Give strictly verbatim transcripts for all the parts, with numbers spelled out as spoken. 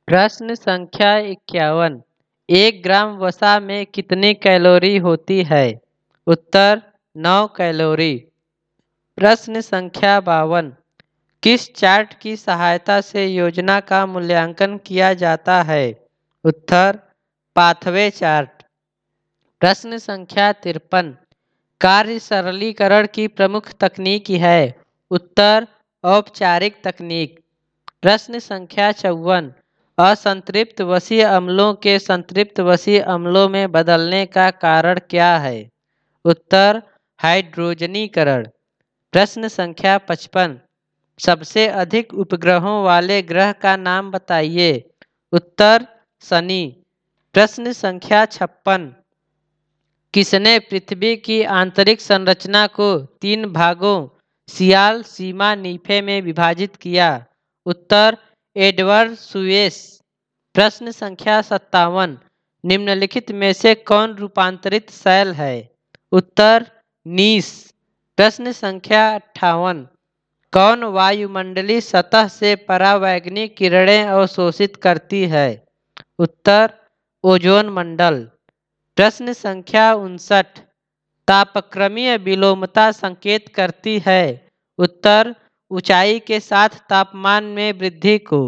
प्रश्न संख्या इक्यावन। एक ग्राम वसा में कितनी कैलोरी होती है? उत्तर नौ कैलोरी। प्रश्न संख्या बावन। किस चार्ट की सहायता से योजना का मूल्यांकन किया जाता है? उत्तर पाथवे चार्ट। प्रश्न संख्या तिरपन। कार्य सरलीकरण की प्रमुख तकनीक है? उत्तर औपचारिक तकनीक। प्रश्न संख्या चौवन। असंतृप्त वसीय अम्लों के संतृप्त वसीय अम्लों में बदलने का कारण क्या है? उत्तर हाइड्रोजनीकरण। प्रश्न संख्या पचपन। सबसे अधिक उपग्रहों वाले ग्रह का नाम बताइए? उत्तर शनि। प्रश्न संख्या छप्पन। किसने पृथ्वी की आंतरिक संरचना को तीन भागों सियाल, सीमा, नीफे में विभाजित किया? उत्तर एडवर्ड सुएस। प्रश्न संख्या सत्तावन। निम्नलिखित में से कौन रूपांतरित सेल है? उत्तर नीस। प्रश्न संख्या अट्ठावन। कौन वायुमंडलीय सतह से परावैंगनिक किरणें अवशोषित करती है? उत्तर ओजोन मंडल। प्रश्न संख्या उनसठ। तापक्रमीय विलोमता संकेत करती है? उत्तर ऊंचाई के साथ तापमान में वृद्धि को।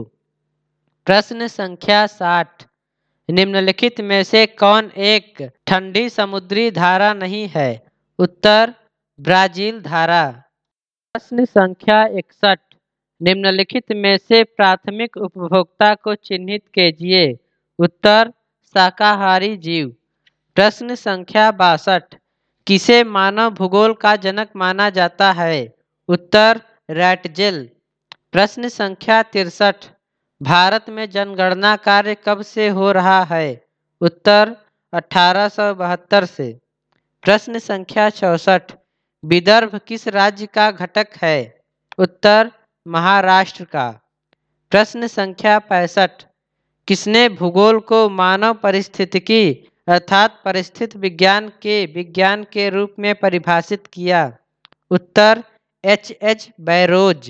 प्रश्न संख्या साठ। निम्नलिखित में से कौन एक ठंडी समुद्री धारा नहीं है? उत्तर ब्राजील धारा। प्रश्न संख्या इकसठ। निम्नलिखित में से प्राथमिक उपभोक्ता को चिन्हित कीजिए? उत्तर शाकाहारी जीव। प्रश्न संख्या बासठ। किसे मानव भूगोल का जनक माना जाता है? उत्तर रैटजेल। प्रश्न संख्या तिरसठ। भारत में जनगणना कार्य कब से हो रहा है? उत्तर अठारह सौ बहत्तर से। प्रश्न संख्या चौसठ। विदर्भ किस राज्य का घटक है? उत्तर महाराष्ट्र का। प्रश्न संख्या पैंसठ। किसने भूगोल को मानव परिस्थितिकी अर्थात परिस्थिति विज्ञान के विज्ञान के रूप में परिभाषित किया? उत्तर एच एच बैरोज।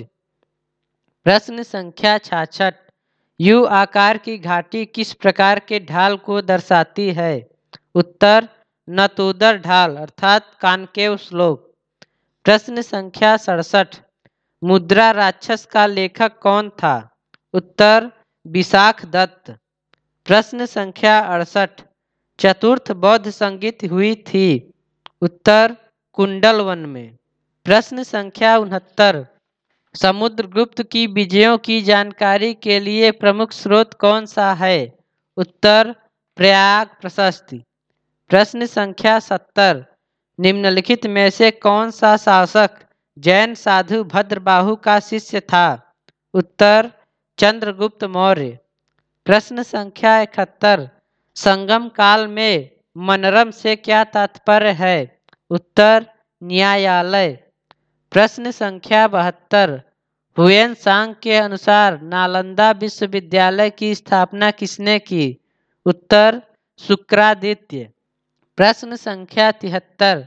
प्रश्न संख्या छाछठ। यू आकार की घाटी किस प्रकार के ढाल को दर्शाती है? उत्तर नतोदर ढाल अर्थात कॉनकेव स्लोप। प्रश्न संख्या सड़सठ। मुद्रा राक्षस का लेखक कौन था? उत्तर विशाख दत्त। प्रश्न संख्या अड़सठ। चतुर्थ बौद्ध संगीत हुई थी? उत्तर कुंडलवन में। प्रश्न संख्या उनहत्तर। समुद्रगुप्त की विजयों की जानकारी के लिए प्रमुख स्रोत कौन सा है? उत्तर प्रयाग प्रशस्ति। प्रश्न संख्या सत्तर। निम्नलिखित में से कौन सा शासक जैन साधु भद्रबाहु का शिष्य था? उत्तर चंद्रगुप्त मौर्य। प्रश्न संख्या इकहत्तर। संगम काल में मनरम से क्या तात्पर्य है? उत्तर न्यायालय। प्रश्न संख्या बहत्तर। हुएन सांग के अनुसार नालंदा विश्वविद्यालय की स्थापना किसने की? उत्तर शुक्रादित्य। प्रश्न संख्या तिहत्तर।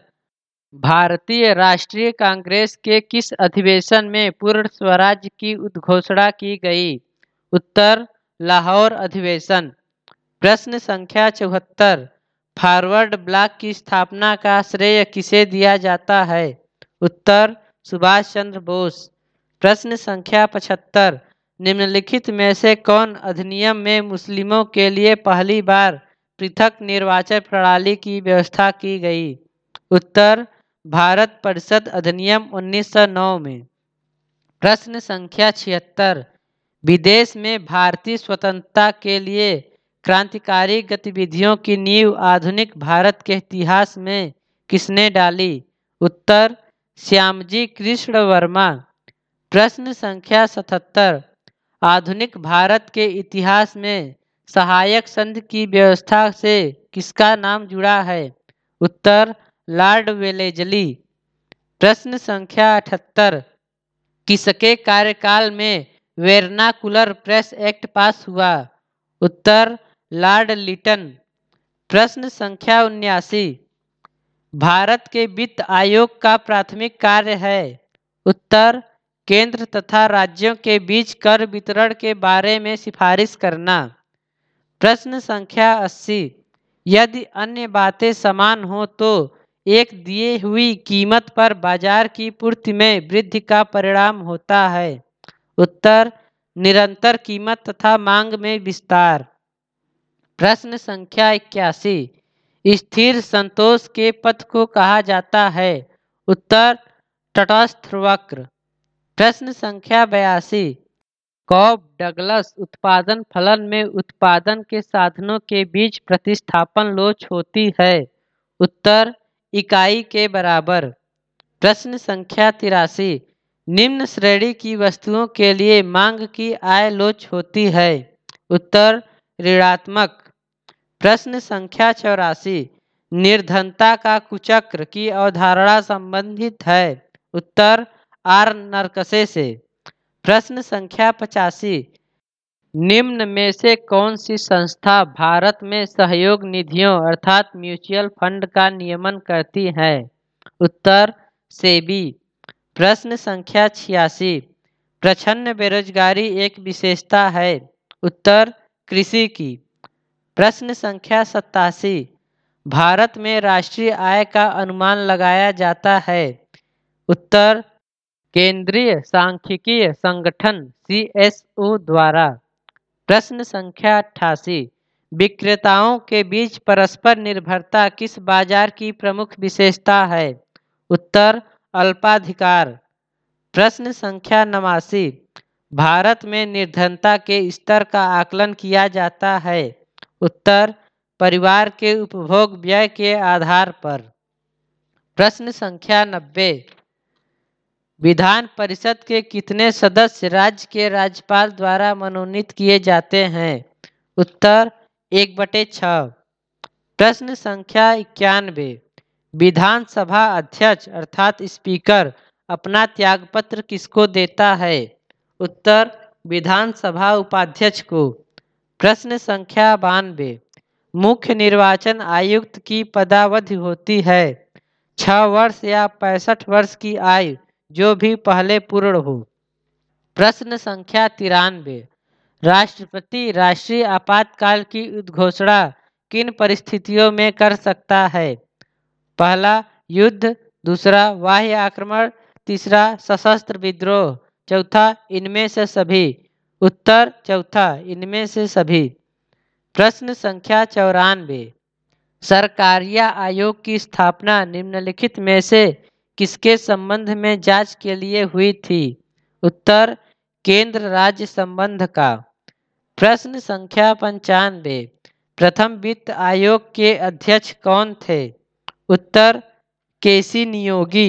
भारतीय राष्ट्रीय कांग्रेस के किस अधिवेशन में पूर्ण स्वराज्य की उद्घोषणा की गई? उत्तर लाहौर अधिवेशन। प्रश्न संख्या चौहत्तर। फॉरवर्ड ब्लॉक की स्थापना का श्रेय किसे दिया जाता है? उत्तर सुभाष चंद्र बोस। प्रश्न संख्या पचहत्तर। निम्नलिखित में से कौन अधिनियम में मुस्लिमों के लिए पहली बार पृथक निर्वाचन प्रणाली की व्यवस्था की गई? उत्तर भारत परिषद अधिनियम उन्नीस सौ नौ में। प्रश्न संख्या छिहत्तर। विदेश में भारतीय स्वतंत्रता के लिए क्रांतिकारी गतिविधियों की नींव आधुनिक भारत के इतिहास में किसने डाली? उत्तर श्यामजी कृष्ण वर्मा। प्रश्न संख्या सतहत्तर। आधुनिक भारत के इतिहास में सहायक संघ की व्यवस्था से किसका नाम जुड़ा है? उत्तर लॉर्ड वेलेजली। प्रश्न संख्या अठहत्तर। किसके कार्यकाल में वेरनाकुलर प्रेस एक्ट पास हुआ? उत्तर लॉर्ड लिटन। प्रश्न संख्या उन्यासी। भारत के वित्त आयोग का प्राथमिक कार्य है? उत्तर केंद्र तथा राज्यों के बीच कर वितरण के बारे में सिफारिश करना। प्रश्न संख्या अस्सी। यदि अन्य बातें समान हो तो एक दिए हुई कीमत पर बाजार की पूर्ति में वृद्धि का परिणाम होता है। उत्तर निरंतर कीमत तथा मांग में विस्तार। प्रश्न संख्या इक्यासी। स्थिर संतोष के पथ को कहा जाता है। उत्तर तटस्थ वक्र। प्रश्न संख्या बयासी। कॉब डगलस उत्पादन फलन में उत्पादन के साधनों के बीच प्रतिस्थापन लोच होती है। उत्तर इकाई के बराबर। प्रश्न संख्या तिरासी। निम्न श्रेणी की वस्तुओं के लिए मांग की आय लोच होती है। उत्तर ऋणात्मक। प्रश्न संख्या चौरासी। निर्धनता का कुचक्र की अवधारणा संबंधित है। उत्तर आर नरकसे से। प्रश्न संख्या पचासी। निम्न में से कौन सी संस्था भारत में सहयोग निधियों अर्थात म्यूचुअल फंड का नियमन करती है। उत्तर सेबी। प्रश्न संख्या छियासी। प्रछन्न बेरोजगारी एक विशेषता है। उत्तर कृषि की। प्रश्न संख्या सत्तासी। भारत में राष्ट्रीय आय का अनुमान लगाया जाता है। उत्तर केंद्रीय सांख्यिकीय संगठन सी एस ओ द्वारा। प्रश्न संख्या अट्ठासी। विक्रेताओं के बीच परस्पर निर्भरता किस बाजार की प्रमुख विशेषता है। उत्तर अल्पाधिकार। प्रश्न संख्या नवासी। भारत में निर्धनता के स्तर का आकलन किया जाता है। उत्तर परिवार के उपभोग व्यय के आधार पर। प्रश्न संख्या नब्बे। विधान परिषद के कितने सदस्य राज्य के राज्यपाल द्वारा मनोनीत किए जाते हैं। उत्तर एक बटे छः। प्रश्न संख्या इक्यानवे। विधानसभा अध्यक्ष अर्थात स्पीकर अपना त्यागपत्र किसको देता है। उत्तर विधानसभा उपाध्यक्ष को। प्रश्न संख्या बानवे। मुख्य निर्वाचन आयुक्त की पदावधि होती है। छः वर्ष या पैंसठ वर्ष की आयु जो भी पहले पूर्ण हो। प्रश्न संख्या तिरानवे। राष्ट्रपति राष्ट्रीय आपातकाल की उद्घोषणा किन परिस्थितियों में कर सकता है। पहला युद्ध, दूसरा बाह्य आक्रमण, तीसरा सशस्त्र विद्रोह, चौथा इनमें से सभी। उत्तर चौथा इनमें से सभी। प्रश्न संख्या चौरानवे। सरकारिया आयोग की स्थापना निम्नलिखित में से किसके संबंध में जांच के लिए हुई थी। उत्तर केंद्र राज्य संबंध का। प्रश्न संख्या पंचानवे। प्रथम वित्त आयोग के अध्यक्ष कौन थे। उत्तर केसी नियोगी।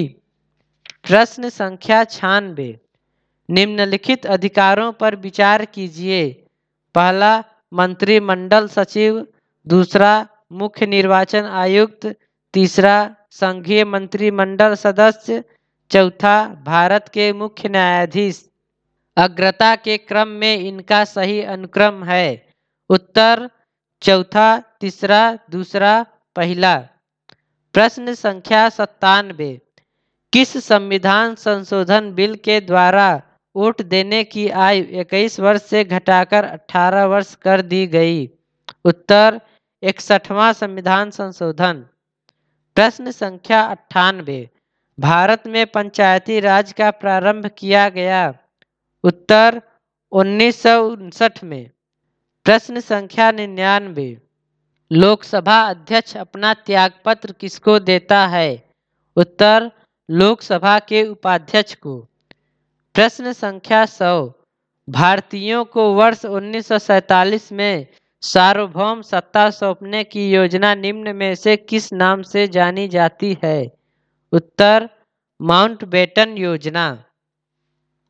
प्रश्न संख्या छियानवे। निम्नलिखित अधिकारों पर विचार कीजिए। पहला मंत्रिमंडल सचिव, दूसरा मुख्य निर्वाचन आयुक्त, तीसरा संघीय मंत्रिमंडल सदस्य, चौथा भारत के मुख्य न्यायाधीश। अग्रता के क्रम में इनका सही अनुक्रम है। उत्तर चौथा, तीसरा, दूसरा, पहला। प्रश्न संख्या सत्तानवे। किस संविधान संशोधन बिल के द्वारा वोट देने की आयु इक्कीस वर्ष से घटाकर अठारह वर्ष कर दी गई। उत्तर इकसठवां संविधान संशोधन। प्रश्न संख्या अट्ठानवे। भारत में पंचायती राज का प्रारंभ किया गया। उत्तर उन्नीस सौ उनसठ में। प्रश्न संख्या निन्यानवे। लोकसभा अध्यक्ष अपना त्यागपत्र किसको देता है। उत्तर लोकसभा के उपाध्यक्ष को। प्रश्न संख्या सौ। भारतीयों को वर्ष उन्नीस सौ सैंतालीस में सार्वभौम सत्ता सौंपने की योजना निम्न में से किस नाम से जानी जाती है। उत्तर माउंटबेटन योजना।